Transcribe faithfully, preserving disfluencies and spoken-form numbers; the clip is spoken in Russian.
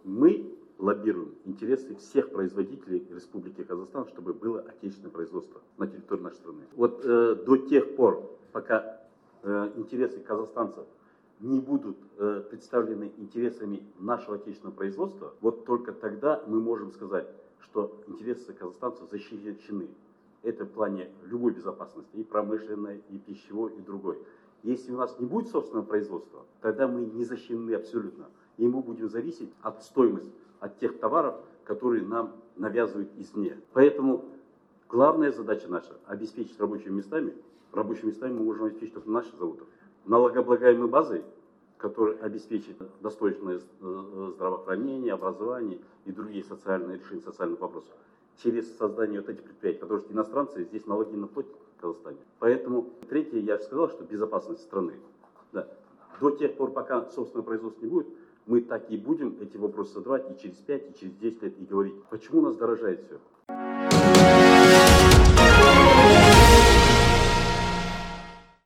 Мы лоббируем интересы всех производителей Республики Казахстан, чтобы было отечественное производство на территории нашей страны. Вот э, до тех пор, пока э, интересы казахстанцев не будут э, представлены интересами нашего отечественного производства, вот только тогда мы можем сказать, что интересы казахстанцев защищены. Это в плане любой безопасности, и промышленной, и пищевой, и другой. Если у нас не будет собственного производства, тогда мы не защищены абсолютно. И мы будем зависеть от стоимости, от тех товаров, которые нам навязывают извне. Поэтому главная задача наша – обеспечить рабочими местами. Рабочими местами мы можем обеспечить только наших заводов. Налогооблагаемой базой, которая обеспечит достойное здравоохранение, образование и другие социальные решения социальных вопросов. Через создание вот этих предприятий, потому что иностранцы здесь налоги не платят в Казахстане. Поэтому, третье, я же сказал, что безопасность страны. Да. До тех пор, пока собственного производства не будет, мы так и будем эти вопросы задавать и через пять, и через десять лет и говорить, почему у нас дорожает все.